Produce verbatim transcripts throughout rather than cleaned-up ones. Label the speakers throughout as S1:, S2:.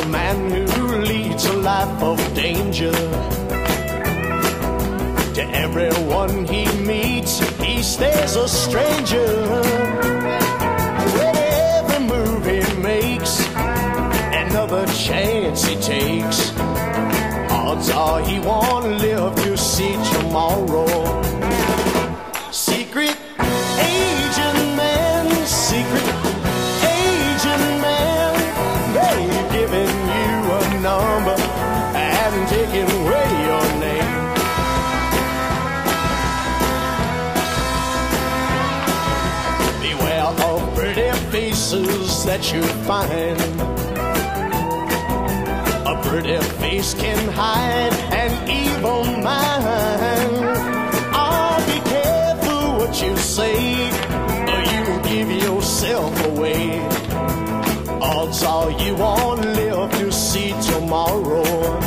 S1: man who leads a life of danger. To everyone he meets, he stays a stranger. With every move he makes, another chance he takes, odds are he won't live to see tomorrow. Secret agent man, secret agent man, they've given you a number and taken away your name. Beware of pretty faces that you find. A pretty face can hide an evil mind. Oh, be careful what you say, or you give yourself away. Odds are you won't live to see tomorrow.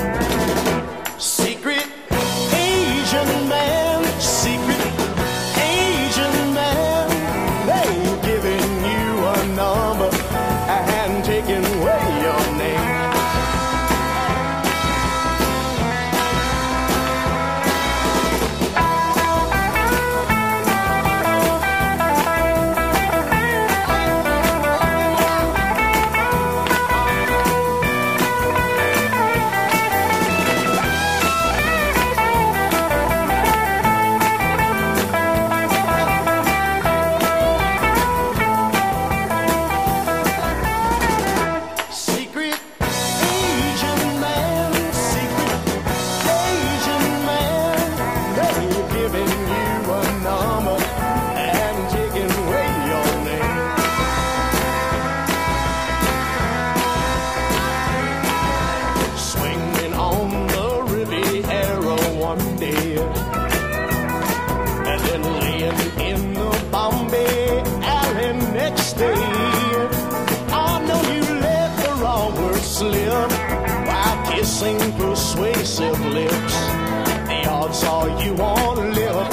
S1: Secret agent man, secret agent man, they've given you a number and taken away your name. While kissing persuasive lips, the odds are you won't live